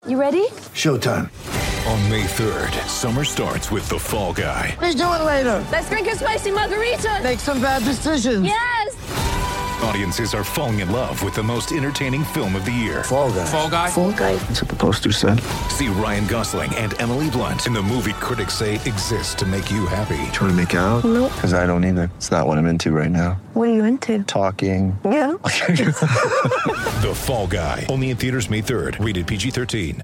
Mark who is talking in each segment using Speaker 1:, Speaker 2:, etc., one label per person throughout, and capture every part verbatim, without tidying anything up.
Speaker 1: You ready?
Speaker 2: Showtime.
Speaker 3: On May third, summer starts with The Fall Guy.
Speaker 4: Let's do it later.
Speaker 1: Let's drink a spicy margarita.
Speaker 4: Make some bad decisions.
Speaker 1: Yes.
Speaker 3: Audiences are falling in love with the most entertaining film of the year.
Speaker 2: Fall Guy.
Speaker 3: Fall Guy?
Speaker 1: Fall guy.
Speaker 2: That's what the poster said.
Speaker 3: See Ryan Gosling and Emily Blunt in the movie critics say exists to make you happy.
Speaker 2: Trying to make it out?
Speaker 1: Nope.
Speaker 2: Because I don't either. It's not what I'm into right now.
Speaker 1: What are you into?
Speaker 2: Talking.
Speaker 1: Yeah.
Speaker 3: The Fall Guy. Only in theaters May third. Rated P G thirteen.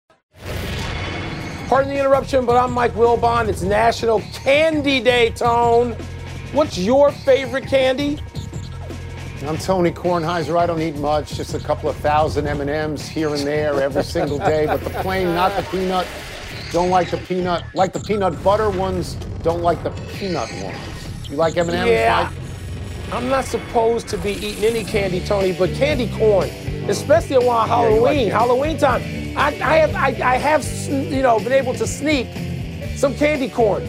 Speaker 5: Pardon the interruption, but I'm Mike Wilbon. It's National Candy Day, Tone. What's your favorite candy?
Speaker 6: I'm Tony Kornheiser. I don't eat much, just a couple of thousand M and M's here and there every single day. But the plain, not the peanut. Don't like the peanut. Like the peanut butter ones. Don't like the peanut ones. You like M and M's,
Speaker 5: Yeah.
Speaker 6: Mike?
Speaker 5: I'm not supposed to be eating any candy, Tony, but candy corn, especially around Halloween,
Speaker 6: like candy.
Speaker 5: Halloween time. I, I have, I, I have, you know, been able to sneak some candy corn.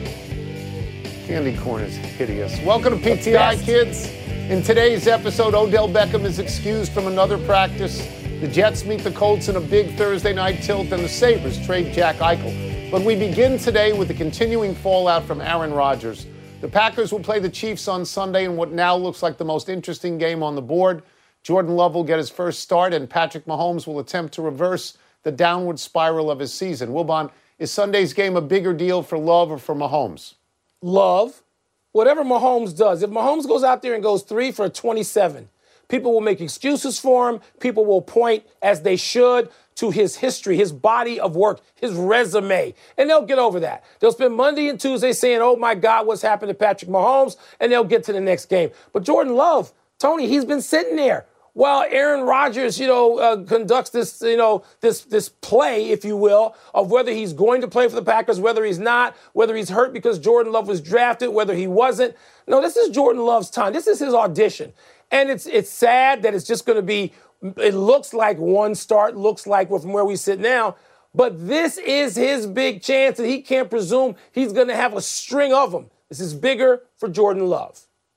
Speaker 6: Candy corn is hideous. Welcome to P T I,
Speaker 5: best.
Speaker 6: kids. In today's episode, Odell Beckham is excused from another practice. The Jets meet the Colts in a big Thursday night tilt, and the Sabres trade Jack Eichel. But we begin today with the continuing fallout from Aaron Rodgers. The Packers will play the Chiefs on Sunday in what now looks like the most interesting game on the board. Jordan Love will get his first start, and Patrick Mahomes will attempt to reverse the downward spiral of his season. Wilbon, is Sunday's game a bigger deal for Love or for Mahomes?
Speaker 5: Love, whatever Mahomes does, if Mahomes goes out there and goes three for twenty-seven, people will make excuses for him. People will point, as they should, to his history, his body of work, his resume. And they'll get over that. They'll spend Monday and Tuesday saying, oh, my God, what's happened to Patrick Mahomes? And they'll get to the next game. But Jordan Love, Tony, he's been sitting there while Aaron Rodgers, you know, uh, conducts this, you know, this this play, if you will, of whether he's going to play for the Packers, whether he's not, whether he's hurt because Jordan Love was drafted, whether he wasn't. No, this is Jordan Love's time. This is his audition. And it's it's sad that it's just going to be, it looks like one start, looks like from where we sit now. But this is his big chance, and he can't presume he's going to have a string of them. This is bigger for Jordan Love.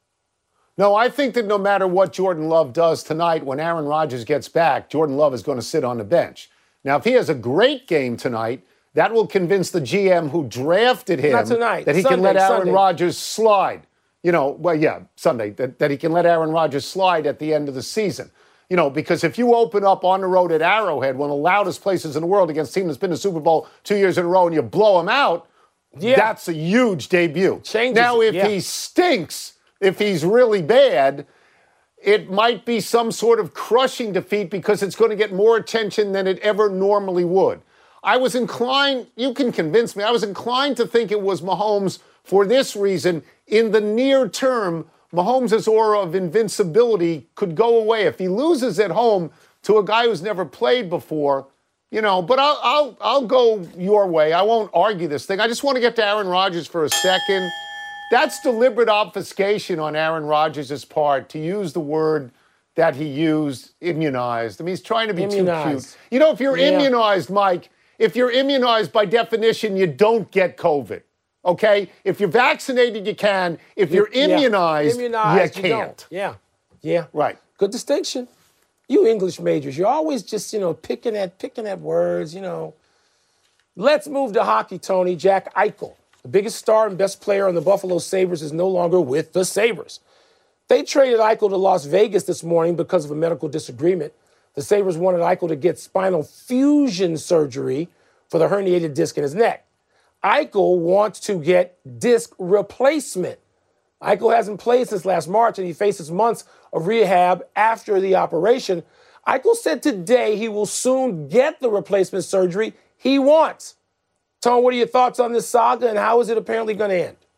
Speaker 6: No, I think that no matter what Jordan Love does tonight, when Aaron Rodgers gets back, Jordan Love is going to sit on the bench. Now, if he has a great game tonight, that will convince the G M who drafted him
Speaker 5: Not tonight.
Speaker 6: that he
Speaker 5: Sunday,
Speaker 6: can let Aaron
Speaker 5: Sunday.
Speaker 6: Rodgers slide. You know, well, yeah, Sunday, that, that he can let Aaron Rodgers slide at the end of the season. You know, because if you open up on the road at Arrowhead, one of the loudest places in the world, against a team that's been to the Super Bowl two years in a row, and you blow him out,
Speaker 5: Yeah.
Speaker 6: that's a huge debut.
Speaker 5: Changes
Speaker 6: now,
Speaker 5: it,
Speaker 6: if
Speaker 5: yeah.
Speaker 6: he stinks, if he's really bad, it might be some sort of crushing defeat because it's going to get more attention than it ever normally would. I was inclined, you can convince me, I was inclined to think it was Mahomes for this reason. In the near term, Mahomes' aura of invincibility could go away. If he loses at home to a guy who's never played before, you know, but I'll, I'll, I'll go your way. I won't argue this thing. I just want to get to Aaron Rodgers for a second. That's deliberate obfuscation on Aaron Rodgers' part to use the word that he used, immunized. I mean, he's trying to be
Speaker 5: Immunized.
Speaker 6: too cute. You know, if you're
Speaker 5: Yeah.
Speaker 6: immunized, Mike, if you're immunized, by definition, you don't get COVID. Okay? If you're vaccinated, you can. If you're
Speaker 5: Yeah.
Speaker 6: immunized,
Speaker 5: Immunized,
Speaker 6: you
Speaker 5: you
Speaker 6: can't.
Speaker 5: don't. Yeah, yeah.
Speaker 6: Right.
Speaker 5: Good distinction. You English majors, you're always just, you know, picking at picking at words, you know. Let's move to hockey, Tony. Jack Eichel, the biggest star and best player on the Buffalo Sabres, is no longer with the Sabres. They traded Eichel to Las Vegas this morning because of a medical disagreement. The Sabres wanted Eichel to get spinal fusion surgery for the herniated disc in his neck. Eichel wants to get disc replacement. Eichel hasn't played since last March, and he faces months of rehab after the operation. Eichel said today he will soon get the replacement surgery he wants. Tone, what are your thoughts on this saga, and how is it apparently going to end?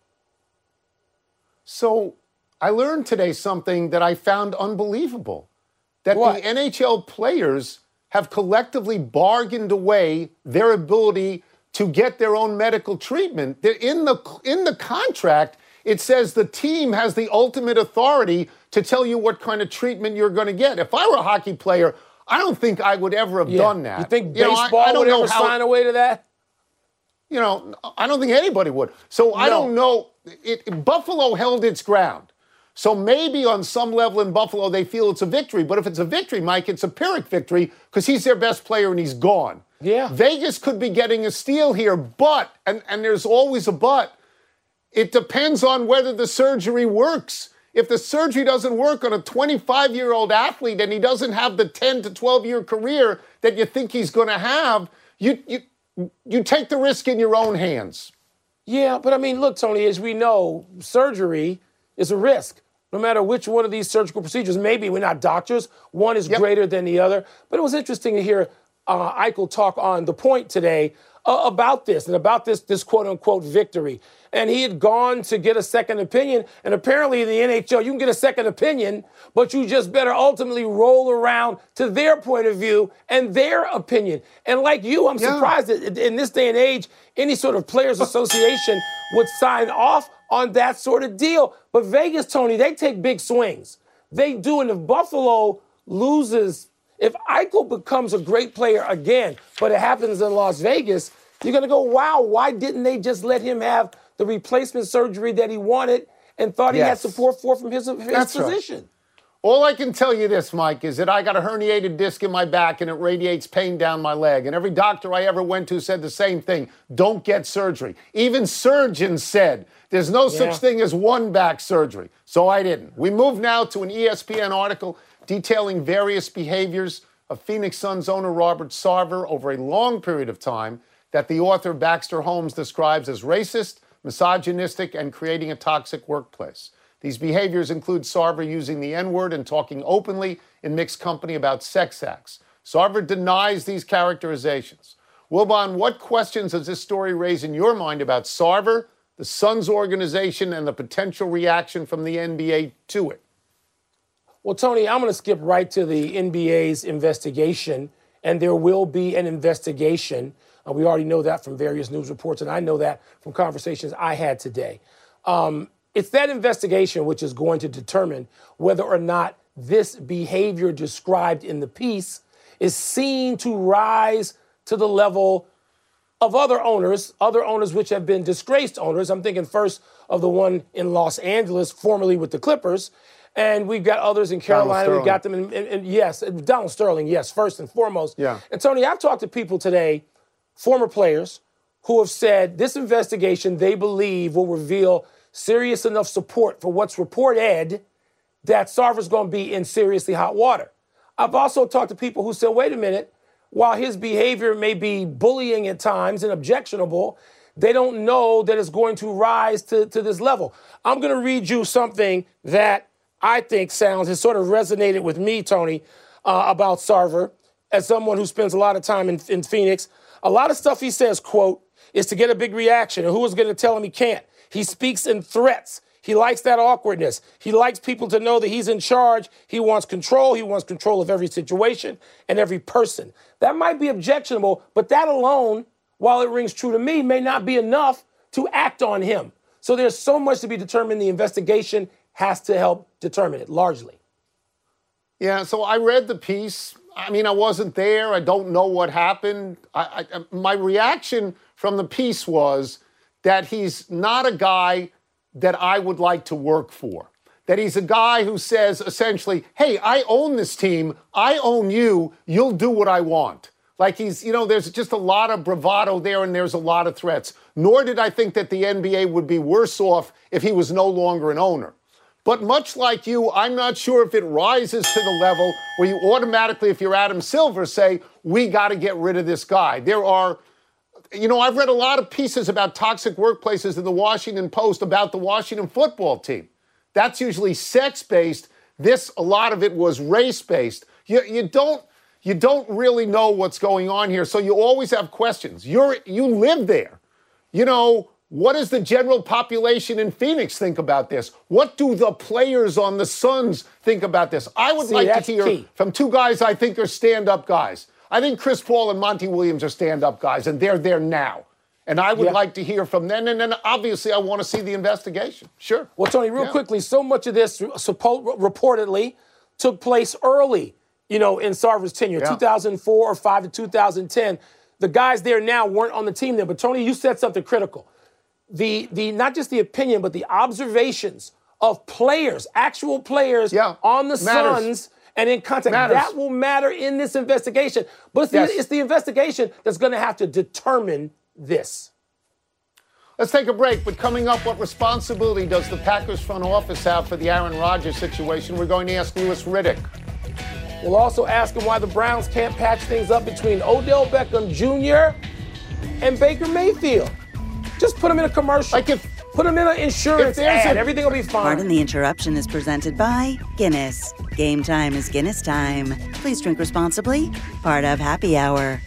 Speaker 6: So I learned today something that I found unbelievable, that
Speaker 5: What?
Speaker 6: the N H L players have collectively bargained away their ability to get their own medical treatment. They're in the in the contract, it says the team has the ultimate authority to tell you what kind of treatment you're going to get. If I were a hockey player, I don't think I would ever have
Speaker 5: Yeah.
Speaker 6: done that.
Speaker 5: You think
Speaker 6: You know, I-
Speaker 5: baseball
Speaker 6: I don't
Speaker 5: would
Speaker 6: know
Speaker 5: ever
Speaker 6: how-
Speaker 5: sign away to that?
Speaker 6: You know, I don't think anybody would. So I
Speaker 5: No.
Speaker 6: don't know. It, Buffalo held its ground. So maybe on some level in Buffalo they feel it's a victory. But if it's a victory, Mike, it's a Pyrrhic victory because he's their best player and he's gone.
Speaker 5: Yeah.
Speaker 6: Vegas could be getting a steal here, but, and, and there's always a but, it depends on whether the surgery works. If the surgery doesn't work on a twenty-five-year-old athlete and he doesn't have the ten to twelve-year career that you think he's going to have, you, you, you take the risk in your own hands.
Speaker 5: Yeah, but I mean, look, Tony, as we know, surgery is a risk. No matter which one of these surgical procedures, maybe we're not doctors, one is yep. greater than the other. But it was interesting to hear uh, Eichel talk on The Point today uh, about this and about this, this quote-unquote victory. And he had gone to get a second opinion. And apparently in the N H L, you can get a second opinion, but you just better ultimately roll around to their point of view and their opinion. And like you, I'm yeah. surprised that in this day and age, any sort of players association would sign off on that sort of deal. But Vegas, Tony, they take big swings. They do. And if Buffalo loses, if Eichel becomes a great player again, but it happens in Las Vegas, you're going to go, wow, why didn't they just let him have the replacement surgery that he wanted and thought he yes. had support for from his, his
Speaker 6: That's
Speaker 5: physician?
Speaker 6: Right. All I can tell you this, Mike, is that I got a herniated disc in my back and it radiates pain down my leg. And every doctor I ever went to said the same thing. Don't get surgery. Even surgeons said there's no yeah. such thing as one back surgery. So I didn't. We move now to an E S P N article detailing various behaviors of Phoenix Suns owner Robert Sarver over a long period of time that the author Baxter Holmes describes as racist, misogynistic, and creating a toxic workplace. These behaviors include Sarver using the N-word and talking openly in mixed company about sex acts. Sarver denies these characterizations. Wilbon, what questions does this story raise in your mind about Sarver, the Suns organization, and the potential reaction from the N B A to it?
Speaker 5: Well, Tony, I'm going to skip right to the N B A's investigation, and there will be an investigation. Uh, we already know that from various news reports, and I know that from conversations I had today. Um, It's that investigation which is going to determine whether or not this behavior described in the piece is seen to rise to the level of other owners, other owners which have been disgraced owners. I'm thinking first of the one in Los Angeles, formerly with the Clippers, and we've got others in Carolina. We've got them in, in, in, yes, Donald Sterling, yes, first and foremost.
Speaker 6: Yeah.
Speaker 5: And Tony, I've talked to people today, former players, who have said this investigation they believe will reveal serious enough support for what's reported that Sarver's going to be in seriously hot water. I've also talked to people who said, wait a minute, while his behavior may be bullying at times and objectionable, they don't know that it's going to rise to, to this level. I'm going to read you something that I think sounds, has sort of resonated with me, Tony, uh, about Sarver, as someone who spends a lot of time in, in Phoenix. A lot of stuff he says, quote, is to get a big reaction, and who is going to tell him he can't? He speaks in threats. He likes that awkwardness. He likes people to know that he's in charge. He wants control. He wants control of every situation and every person. That might be objectionable, but that alone, while it rings true to me, may not be enough to act on him. So there's so much to be determined. The investigation has to help determine it, largely.
Speaker 6: Yeah, so I read the piece. I mean, I wasn't there. I don't know what happened. I, I, my reaction from the piece was that he's not a guy that I would like to work for. That he's a guy who says, essentially, hey, I own this team. I own you. You'll do what I want. Like he's, you know, there's just a lot of bravado there and there's a lot of threats. Nor did I think that the N B A would be worse off if he was no longer an owner. But much like you, I'm not sure if it rises to the level where you automatically, if you're Adam Silver, say, we got to get rid of this guy. There are... You know, I've read a lot of pieces about toxic workplaces in the Washington Post about the Washington football team. That's usually sex-based. This, a lot of it was race-based. You, you don't, you don't really know what's going on here, so you always have questions. You're, you live there. You know, what does the general population in Phoenix think about this? What do the players on the Suns think about this? I would
Speaker 5: See,
Speaker 6: like to hear
Speaker 5: key.
Speaker 6: from two guys I think are stand-up guys. I think Chris Paul and Monty Williams are stand-up guys, and they're there now. And I would yeah. like to hear from them. And then, obviously, I want to see the investigation. Sure.
Speaker 5: Well, Tony, real
Speaker 6: yeah. quickly,
Speaker 5: so much of this suppo- reportedly took place early, you know, in Sarver's tenure, yeah. two thousand four or five to two thousand ten. The guys there now weren't on the team there. But, Tony, you said something critical. The, the not just the opinion, but the observations of players, actual players
Speaker 6: yeah.
Speaker 5: on the
Speaker 6: Matters.
Speaker 5: Suns and in contact.
Speaker 6: Matters.
Speaker 5: That will matter in this investigation. But it's the,
Speaker 6: Yes.
Speaker 5: it's the investigation that's going to have to determine this.
Speaker 6: Let's take a break, but coming up, what responsibility does the Packers front office have for the Aaron Rodgers situation? We're going to ask Louis Riddick.
Speaker 5: We'll also ask him why the Browns can't patch things up between Odell Beckham Junior and Baker Mayfield. Just put him in a commercial.
Speaker 6: Like if,
Speaker 5: put him in an insurance ad. A, Everything will be fine.
Speaker 7: Pardon the interruption is presented by Guinness. Game time is Guinness time. Please drink responsibly. Part of Happy Hour.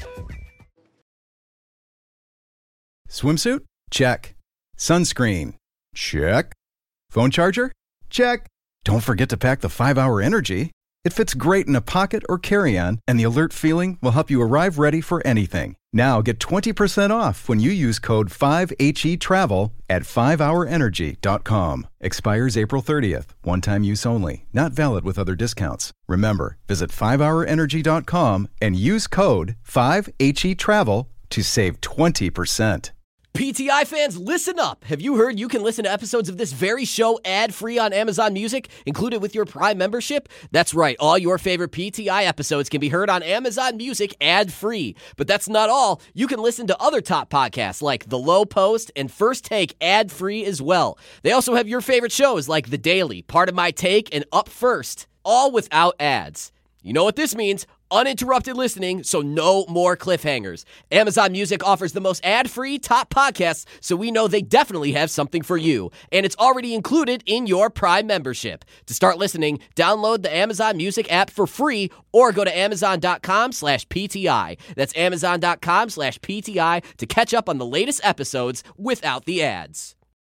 Speaker 8: Swimsuit? Check. Sunscreen? Check. Phone charger? Check. Don't forget to pack the five hour Energy. It fits great in a pocket or carry-on, and the alert feeling will help you arrive ready for anything. Now get twenty percent off when you use code five H E travel at five hour energy dot com. Expires April thirtieth. One-time use only. Not valid with other discounts. Remember, visit five hour energy dot com and use code five H E travel to save twenty percent.
Speaker 9: P T I fans, listen up. Have you heard you can listen to episodes of this very show ad-free on Amazon Music, included with your Prime membership? That's right. All your favorite P T I episodes can be heard on Amazon Music ad-free. But that's not all. You can listen to other top podcasts like The Low Post and First Take ad-free as well. They also have your favorite shows like The Daily, Part of My Take, and Up First, all without ads. You know what this means? Uninterrupted listening, so no more cliffhangers. Amazon Music offers the most ad-free top podcasts, so we know they definitely have something for you. And it's already included in your Prime membership. To start listening, download the Amazon Music app for free or go to amazon.com slash PTI. That's amazon.com slash PTI to catch up on the latest episodes without the ads.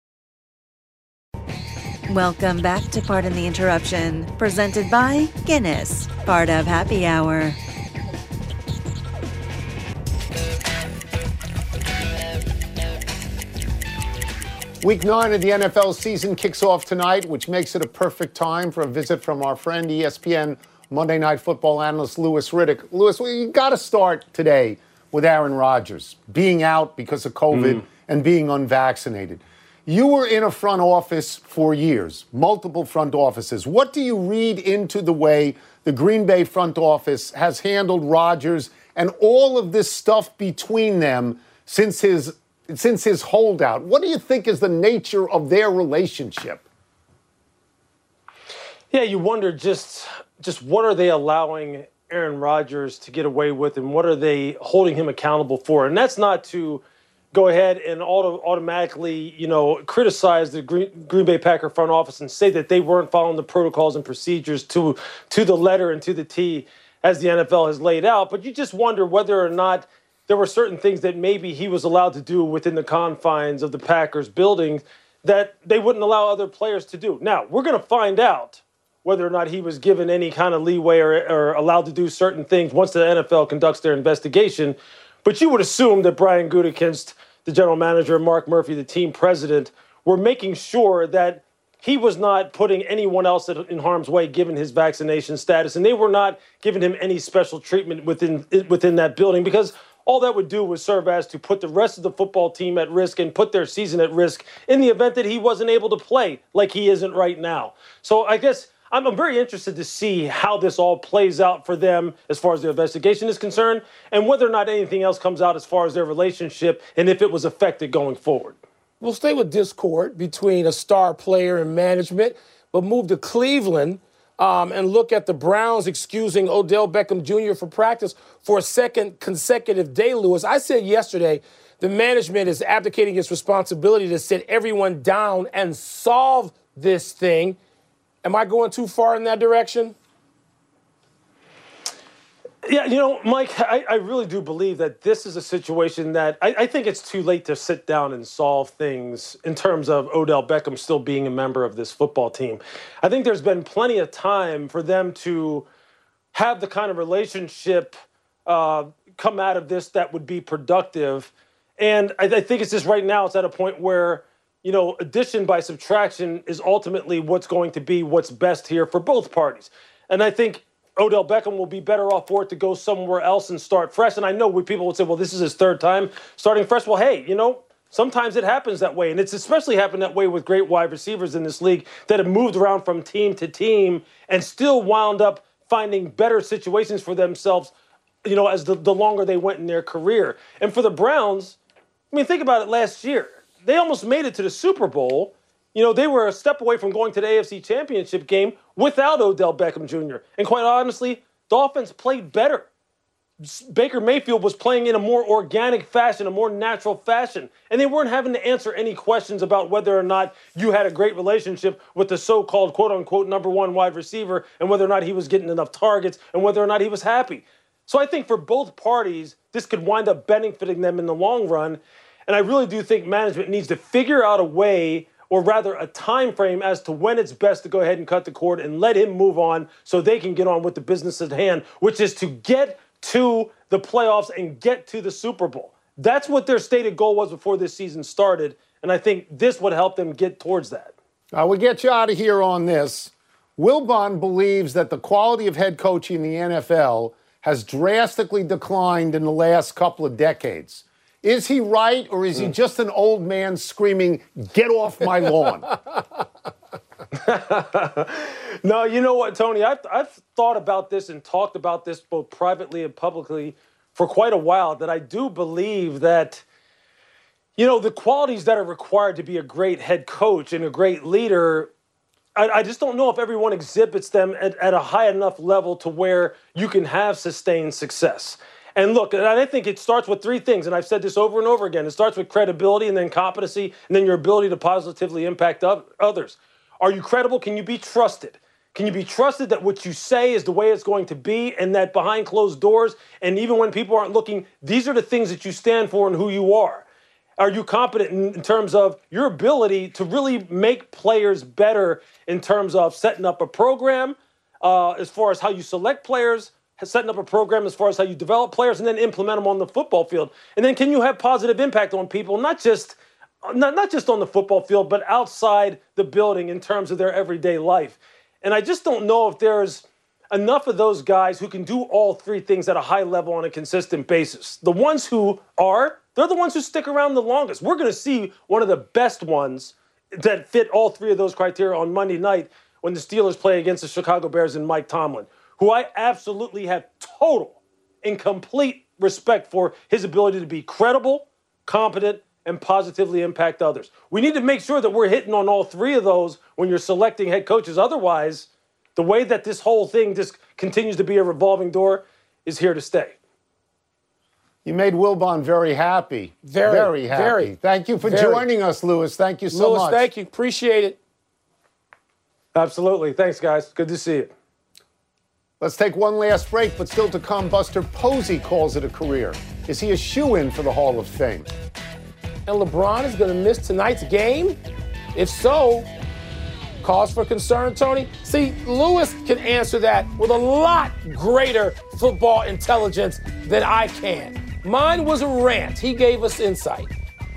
Speaker 7: Welcome back to Pardon the Interruption, presented by Guinness, part of Happy Hour.
Speaker 6: Week nine of the N F L season kicks off tonight, which makes it a perfect time for a visit from our friend, E S P N Monday Night Football analyst Louis Riddick. Louis, well, you got to start today with Aaron Rodgers being out because of COVID mm. and being unvaccinated. You were in a front office for years, multiple front offices. What do you read into the way the Green Bay front office has handled Rodgers and all of this stuff between them since his since his holdout? What do you think is the nature of their relationship?
Speaker 5: Yeah, you wonder just just what are they allowing Aaron Rodgers to get away with, and what are they holding him accountable for? And that's not to go ahead and auto, automatically, you know, criticize the Green, Green Bay Packer front office and say that they weren't following the protocols and procedures to to the letter and to the T as the N F L has laid out. But you just wonder whether or not there were certain things that maybe he was allowed to do within the confines of the Packers building that they wouldn't allow other players to do. Now, we're going to find out whether or not he was given any kind of leeway or, or allowed to do certain things once the N F L conducts their investigation. But you would assume that Brian Gutekunst, the general manager, and Mark Murphy, the team president, were making sure that he was not putting anyone else in harm's way given his vaccination status, and they were not giving him any special treatment within within that building, because all that would do was serve as to put the rest of the football team at risk and put their season at risk in the event that he wasn't able to play like he isn't right now. So I guess I'm, I'm very interested to see how this all plays out for them as far as their investigation is concerned, and whether or not anything else comes out as far as their relationship and if it was affected going forward. We'll stay with discord between a star player and management, but move to Cleveland um, and look at the Browns excusing Odell Beckham Junior for practice for a second consecutive day, Louis. I said yesterday the management is abdicating its responsibility to sit everyone down and solve this thing. Am I going too far in that direction? Yeah, you know, Mike, I, I really do believe that this is a situation that I, I think it's too late to sit down and solve things in terms of Odell Beckham still being a member of this football team. I think there's been plenty of time for them to have the kind of relationship uh, come out of this that would be productive. And I, I think it's just right now it's at a point where, you know, addition by subtraction is ultimately what's going to be what's best here for both parties. And I think Odell Beckham will be better off for it to go somewhere else and start fresh. And I know people would say, well, this is his third time starting fresh. Well, hey, you know, Sometimes it happens that way, and it's especially happened that way with great wide receivers in this league that have moved around from team to team and still wound up finding better situations for themselves, you know, as the, the longer they went in their career. And for the Browns, I mean, think about it last year. They almost made it to the Super Bowl. You know, they were a step away from going to the A F C Championship game without Odell Beckham Junior And quite honestly, the offense played better. Baker Mayfield was playing in a more organic fashion, a more natural fashion, and they weren't having to answer any questions about whether or not you had a great relationship with the so-called quote-unquote number one wide receiver and whether or not he was getting enough targets and whether or not he was happy. So I think for both parties, this could wind up benefiting them in the long run, and I really do think management needs to figure out a way, or rather a time frame, as to when it's best to go ahead and cut the cord and let him move on so they can get on with the business at hand, which is to get to the playoffs and get to the Super Bowl. That's what their stated goal was before this season started, and I think this would help them get towards that.
Speaker 6: I will get you out of here on this. Wilbon believes that the quality of head coaching in the N F L has drastically declined in the last couple of decades. Is he right, or is he just an old man screaming, "Get off my lawn"?
Speaker 5: No, you know what, Tony? I've, I've thought about this and talked about this both privately and publicly for quite a while, that I do believe that, you know, the qualities that are required to be a great head coach and a great leader, I, I just don't know if everyone exhibits them at, at a high enough level to where you can have sustained success. And look, and I think it starts with three things, and I've said this over and over again. It starts with credibility and then competency and then your ability to positively impact others. Are you credible? Can you be trusted? Can you be trusted that what you say is the way it's going to be, and that behind closed doors, and even when people aren't looking, these are the things that you stand for and who you are? Are you competent in, in terms of your ability to really make players better in terms of setting up a program, uh, as far as how you select players, setting up a program as far as how you develop players, and then implement them on the football field? And then can you have positive impact on people, not just not, not just on the football field, but outside the building in terms of their everyday life? And I just don't know if there's enough of those guys who can do all three things at a high level on a consistent basis. The ones who are, they're the ones who stick around the longest. We're going to see one of the best ones that fit all three of those criteria on Monday night when the Steelers play against the Chicago Bears and Mike Tomlin, who I absolutely have total and complete respect for his ability to be credible, competent, and positively impact others. We need to make sure that we're hitting on all three of those when you're selecting head coaches. Otherwise, the way that this whole thing just continues to be a revolving door is here to stay.
Speaker 6: You made Wilbon very happy.
Speaker 5: Very,
Speaker 6: very happy.
Speaker 5: Very,
Speaker 6: thank you for
Speaker 5: very.
Speaker 6: joining us, Louis. Thank you so
Speaker 5: Louis,
Speaker 6: much.
Speaker 5: thank you. Appreciate it. Absolutely. Thanks, guys. Good to see you.
Speaker 6: Let's take one last break, but still to come, Buster Posey calls it a career. Is he a shoo-in for the Hall of Fame?
Speaker 5: And LeBron is going to miss tonight's game? If so, cause for concern, Tony? See, Louis can answer that with a lot greater football intelligence than I can. Mine was a rant. He gave us insight.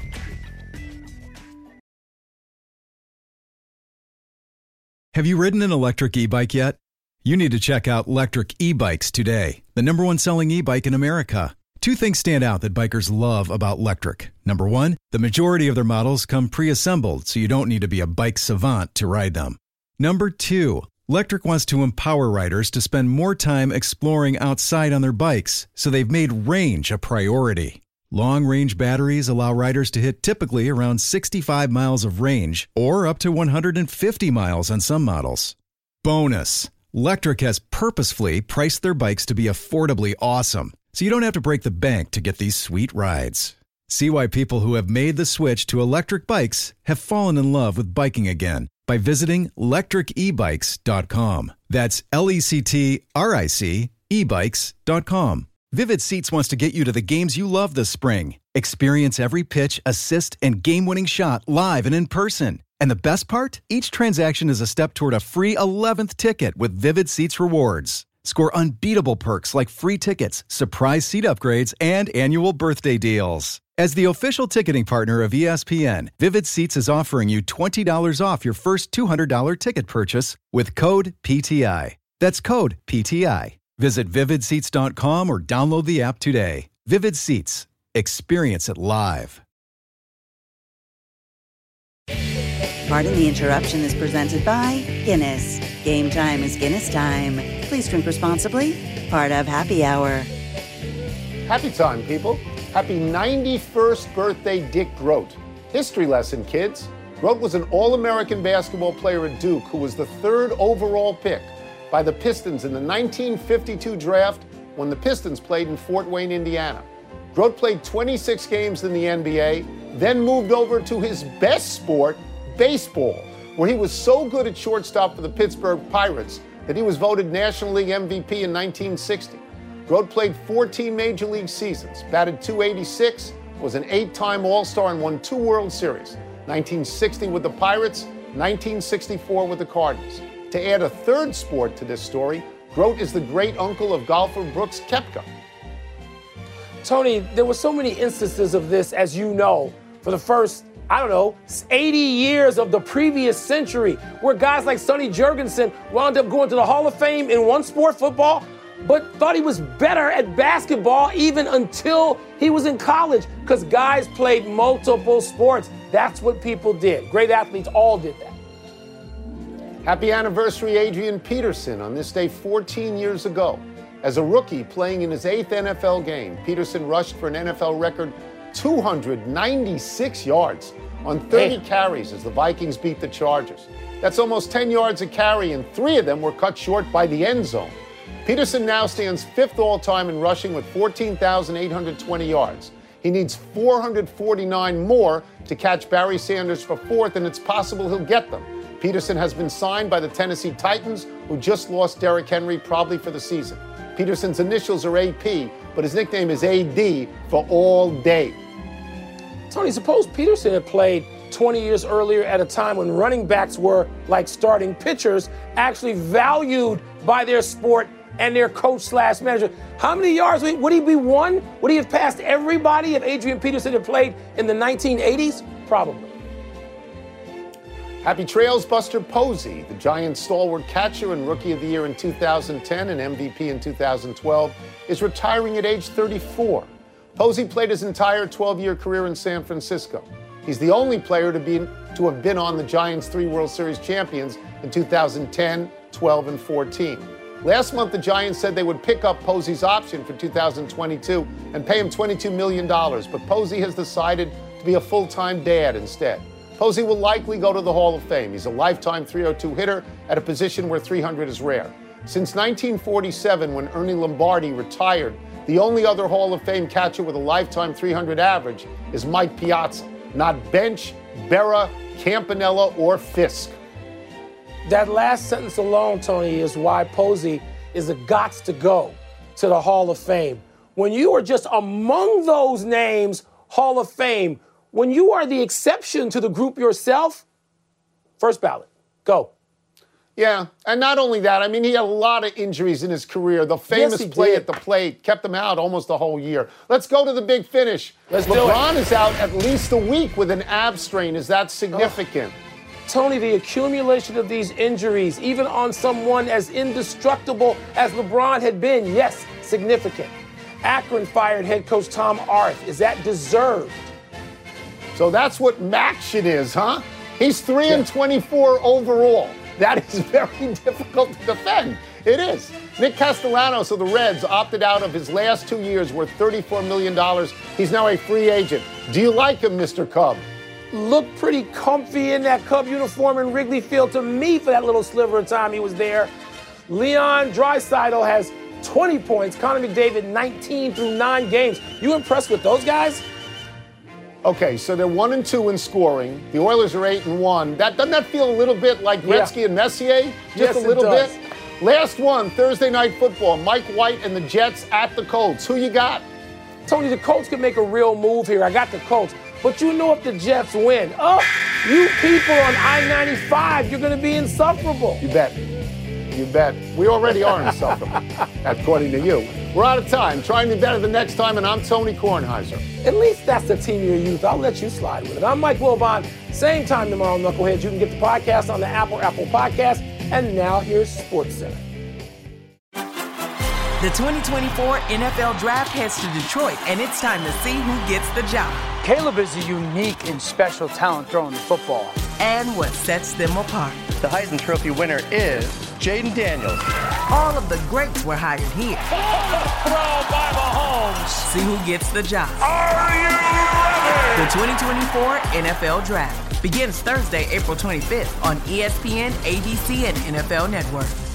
Speaker 8: Have you ridden an electric e-bike yet? You need to check out Lectric E-Bikes today, the number one selling e-bike in America. Two things stand out that bikers love about Lectric. Number one, the majority of their models come pre-assembled, so you don't need to be a bike savant to ride them. Number two, Lectric wants to empower riders to spend more time exploring outside on their bikes, so they've made range a priority. Long-range batteries allow riders to hit typically around sixty-five miles of range, or up to one hundred fifty miles on some models. Bonus, Lectric has purposefully priced their bikes to be affordably awesome, so you don't have to break the bank to get these sweet rides. See why people who have made the switch to electric bikes have fallen in love with biking again by visiting lectric e bikes dot com. That's L E C T R I C e bikes dot com. Vivid Seats wants to get you to the games you love this spring. Experience every pitch, assist, and game-winning shot live and in person. And the best part? Each transaction is a step toward a free eleventh ticket with Vivid Seats rewards. Score unbeatable perks like free tickets, surprise seat upgrades, and annual birthday deals. As the official ticketing partner of E S P N, Vivid Seats is offering you twenty dollars off your first two hundred dollars ticket purchase with code P T I. That's code P T I. Visit vivid seats dot com or download the app today. Vivid Seats. Experience it live.
Speaker 7: Pardon the Interruption is presented by Guinness. Game time is Guinness time. Please drink responsibly. Part of Happy Hour.
Speaker 6: Happy time, people. Happy ninety-first birthday, Dick Groat. History lesson, kids. Groat was an All-American basketball player at Duke who was the third overall pick by the Pistons in the nineteen fifty-two draft when the Pistons played in Fort Wayne, Indiana. Groat played twenty-six games in the N B A, then moved over to his best sport, baseball, where he was so good at shortstop for the Pittsburgh Pirates that he was voted National League M V P in nineteen sixty. Groat played fourteen Major League seasons, batted two eighty-six, was an eight-time All-Star and won two World Series, nineteen sixty with the Pirates, nineteen sixty-four with the Cardinals. To add a third sport to this story, Groat is the great-uncle of golfer Brooks Koepka.
Speaker 5: Tony, there were so many instances of this, as you know, for the first, I don't know, eighty years of the previous century, where guys like Sonny Jurgensen wound up going to the Hall of Fame in one sport, football, but thought he was better at basketball even until he was in college, because guys played multiple sports. That's what people did. Great athletes all did that.
Speaker 6: Happy anniversary, Adrian Peterson, on this day fourteen years ago. As a rookie playing in his eighth N F L game, Peterson rushed for an N F L record two hundred ninety-six yards on thirty hey. carries as the Vikings beat the Chargers. That's almost ten yards a carry, and three of them were cut short by the end zone. Peterson now stands fifth all-time in rushing with fourteen thousand eight hundred twenty yards. He needs four hundred forty-nine more to catch Barry Sanders for fourth, and it's possible he'll get them. Peterson has been signed by the Tennessee Titans, who just lost Derrick Henry, probably for the season. Peterson's initials are A P, but his nickname is A D for all day.
Speaker 5: Tony, suppose Peterson had played twenty years earlier at a time when running backs were, like starting pitchers, actually valued by their sport and their coach slash manager. How many yards would he, would he be one? Would he have passed everybody if Adrian Peterson had played in the nineteen eighties? Probably.
Speaker 6: Happy trails, Buster Posey, the Giants' stalwart catcher and Rookie of the Year in two thousand ten and M V P in two thousand twelve, is retiring at age thirty-four. Posey played his entire twelve-year career in San Francisco. He's the only player to, be, to have been on the Giants' three World Series champions in two thousand ten, twelve, and fourteen. Last month, the Giants said they would pick up Posey's option for two thousand twenty-two and pay him twenty-two million dollars, but Posey has decided to be a full-time dad instead. Posey will likely go to the Hall of Fame. He's a lifetime three oh two hitter at a position where three hundred is rare. Since nineteen forty-seven, when Ernie Lombardi retired, the only other Hall of Fame catcher with a lifetime three hundred average is Mike Piazza, not Bench, Berra, Campanella, or Fisk.
Speaker 5: That last sentence alone, Tony, is why Posey is a gots to go to the Hall of Fame. When you are just among those names, Hall of Fame, when you are the exception to the group yourself, first ballot, go.
Speaker 6: Yeah, and not only that, I mean, he had a lot of injuries in his career. The famous
Speaker 5: yes,
Speaker 6: play
Speaker 5: did.
Speaker 6: at the plate kept him out almost the whole year. Let's go to the big finish.
Speaker 5: Let's
Speaker 6: LeBron is out at least a week with an ab strain. Is that significant?
Speaker 5: Oh. Tony, the accumulation of these injuries, even on someone as indestructible as LeBron had been, yes, significant. Akron fired head coach Tom Arth. Is that deserved?
Speaker 6: So that's what Maction is, huh? He's three and twenty-four overall. That is very difficult to defend. It is. Nick Castellanos of the Reds opted out of his last two years worth thirty-four million dollars. He's now a free agent. Do you like him, Mister Cub?
Speaker 5: Looked pretty comfy in that Cub uniform in Wrigley Field to me for that little sliver of time he was there. Leon Draisaitl has twenty points. Connor McDavid, nineteen through nine games. You impressed with those guys?
Speaker 6: Okay, so they're one and two in scoring. The Oilers are eight and one. That doesn't that feel a little bit like Gretzky yeah. and Messier? Just
Speaker 5: yes,
Speaker 6: a little
Speaker 5: it does.
Speaker 6: bit. Last one, Thursday Night Football. Mike White and the Jets at the Colts. Who you got?
Speaker 5: Tony, the Colts can make a real move here. I got the Colts. But you know if the Jets win, oh, you people on I ninety-five, you're going to be insufferable.
Speaker 6: You bet. You bet. We already are insufferable, according to you. We're out of time. Try and be better the next time, and I'm Tony Kornheiser.
Speaker 5: At least that's the team of your youth. I'll let you slide with it. I'm Mike Wilbon. Same time tomorrow, Knuckleheads. You can get the podcast on the Apple Apple Podcast. And now here's SportsCenter.
Speaker 10: The twenty twenty-four N F L Draft heads to Detroit, and it's time to see who gets the job.
Speaker 11: Caleb is a unique and special talent throwing the football.
Speaker 10: and what sets them apart.
Speaker 11: The Heisman Trophy winner is Jaden Daniels.
Speaker 10: All of the greats were hired here.
Speaker 12: Throw by Mahomes.
Speaker 10: See who gets the job.
Speaker 12: Are you ready?
Speaker 10: The twenty twenty-four N F L Draft begins Thursday, April twenty-fifth on E S P N, A B C, and N F L Network.